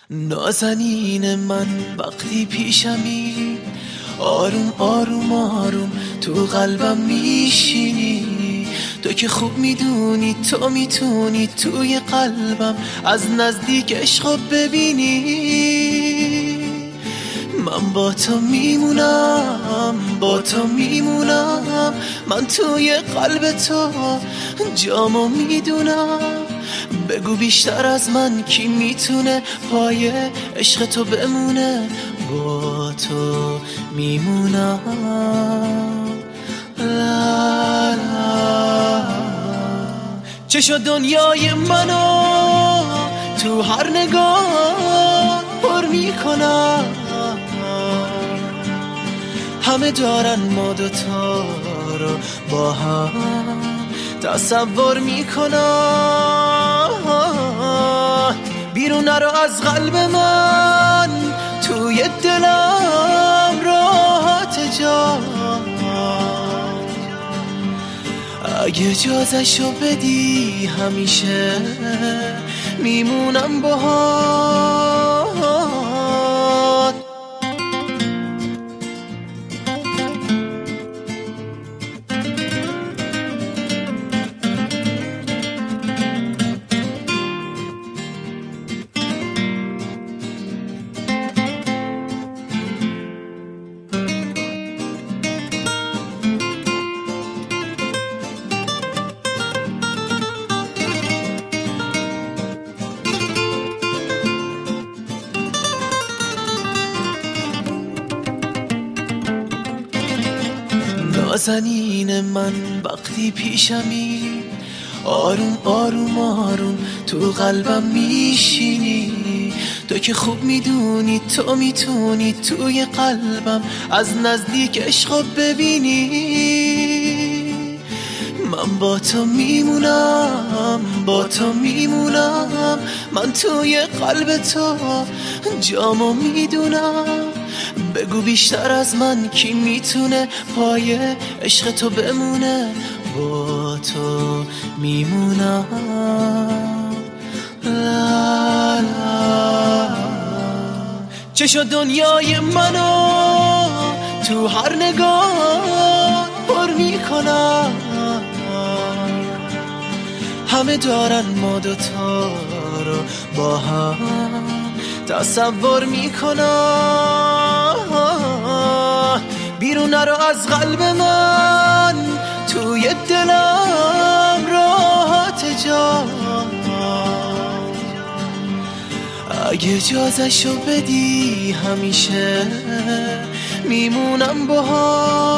نازنین من وقتی پیشمی، آروم آروم آروم تو قلبم میشینی. تو که خوب میدونی تو میتونی توی قلبم از نزدیک عشقو ببینی. من با تو میمونم، با تو میمونم، من توی قلب تو جامو میدونم. بگو بیشتر از من کی میتونه پای عشق تو بمونه. با تو میمونم. لا لا چشا دنیای منو تو هر نگاه پر میکنم. همه دارن ما دوتا رو با هم تصور میکنن. بیرون نرو از قلب من، توی دلم راحت جا. اگه اجازه‌شو بدی همیشه میمونم باهات. نازنین من وقتی پیشمی، آروم آروم آروم تو قلبم میشینی. تو که خوب میدونی تو میتونی توی قلبم از نزدیک عشقو ببینی. من با تو میمونم، با تو میمونم، من توی قلب تو جامو میدونم. بگو بیشتر از من کی میتونه پای عشق تو بمونه. با تو میمونم. لا لا چشا دنیای منو تو هر نگاه پر میکنم. همه دارن ما دوتا رو با هم تصور میکنن. بیرون نرو از قلب من، توی دلم راحت جا. اگه اجازه‌شو بدی همیشه میمونم باهات.